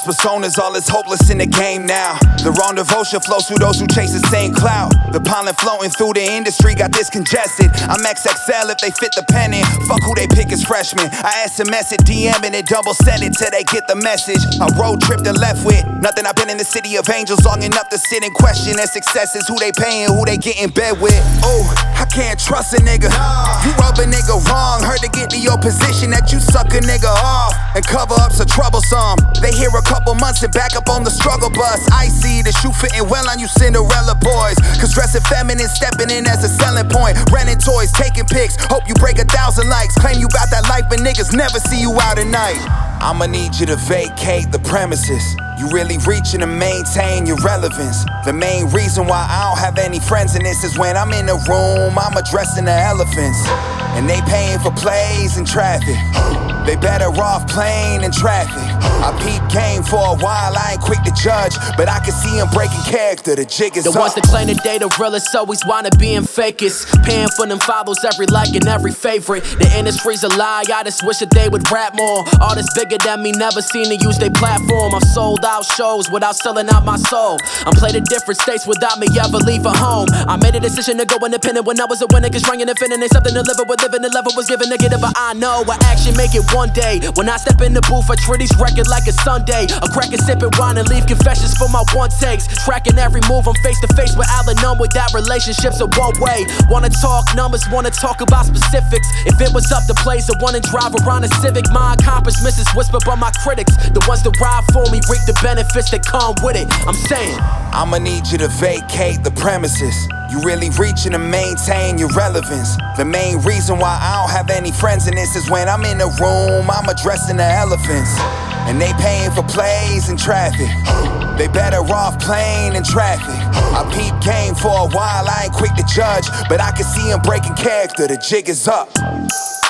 False personas, all is hopeless in the game now. The wrong devotion flows through those who chase the same clout. The pollen floating through the industry got this congested. I'm XXL if they fit the pennant. Fuck who they pick as freshmen. I SMS it, DM it, double send it till they get the message. I road tripped and left with nothing. I've been in the city of angels long enough to sit and question their successes. Who they paying, who they get in bed with. Oh, I can't trust a nigga. You rub a nigga wrong, heard to get to your position that you suck a nigga off. And cover ups are troublesome. They here a couple months and back up on the struggle bus. I see the shoe fitting well on you Cinderella boys. Cause dressing feminine, stepping in as a selling point. Renting toys, taking pics, hope you break 1,000 likes. Claim you got that life but niggas never see you out at night. I'ma need you to vacate the premises. You really reaching to maintain your relevance. The main reason why I don't have any friends in this is when I'm in the room, I'm addressing the elephants. And they paying for plays and traffic. They better off playing in traffic. I peep game for a while, I ain't quick to judge, but I can see him breaking character, the jig is the up. The ones that claim that they the realest always wanna be in fakest. Paying for them follows, every like and every favorite. The industry's a lie, I just wish that they would rap more. Artists bigger than me, never seen to use their platform. I've sold out shows without selling out my soul. I'm played in different states without me ever leaving home. I made a decision to go independent when I was a winner, cause trying to fit in ain't something to live with. Living the level was given negative, but I know I actually make it one day. When I step in the booth, I treat each record like a Sunday. A crack and sipping wine and leave confessions for my one takes. Tracking every move, I'm face to face with Al and none with that relationship's a one way. Wanna talk numbers, wanna talk about specifics. If it was up to plays, I wanna drive around a Civic. My accomplishments is whispered by my critics. The ones that ride for me reap the benefits that come with it. I'm saying I'ma need you to vacate the premises. You really reaching to maintain your relevance. The main reason why I don't have any friends in this is when I'm in the room, I'm addressing the elephants. And they paying for plays and traffic. They better off playing in traffic. I peep game for a while, I ain't quick to judge, but I can see him breaking character, the jig is up.